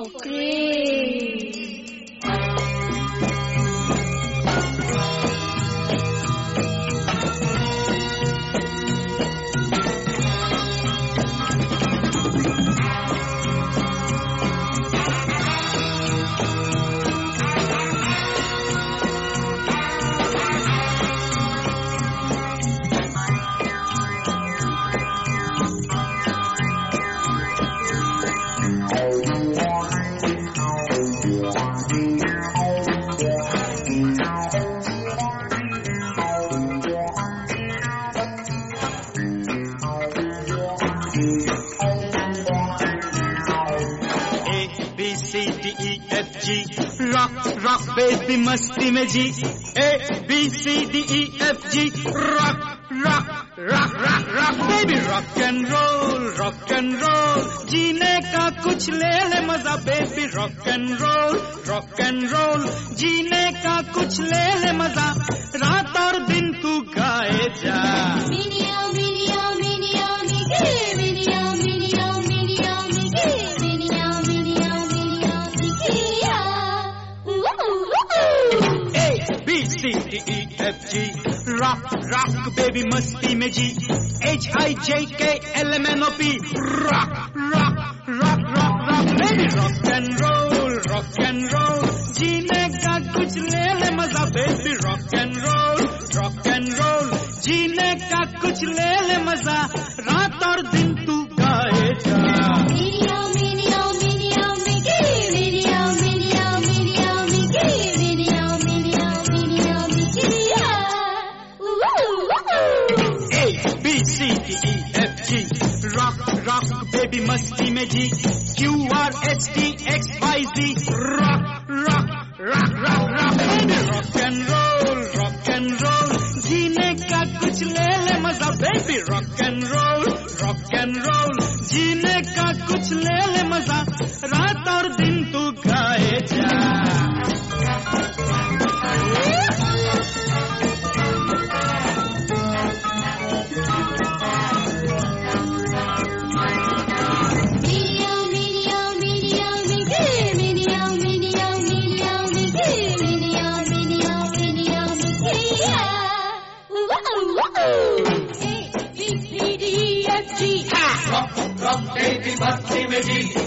great. Rock baby मस्ती में जी ABCDEFG rock rock rock rock rock baby rock and roll जीने का कुछ ले ले मजा बेबी रॉक एंड रोल जीने का कुछ ले ले मजा रात और दिन तू गाए जा ABCDEFG रॉक बेबी मस्ती में जी HIJKLMNOP rock rock rock rock rock baby rock and roll जीने का कुछ ले ले मजा बेबी रॉक एंड रोल जीने का कुछ ले ले मजा रात और दिन तू गाए जा ABCDEFG रॉक बेबी मस्ती में जी QRSTXYZ rock rock rock rock rock baby rock and roll जीने का कुछ ले ले मजा बेबी रॉक एंड रोल जीने का कुछ ले ले मजा रात और दिन तू गाए जा ABCDEFG रॉक बेबी मस्ती में जी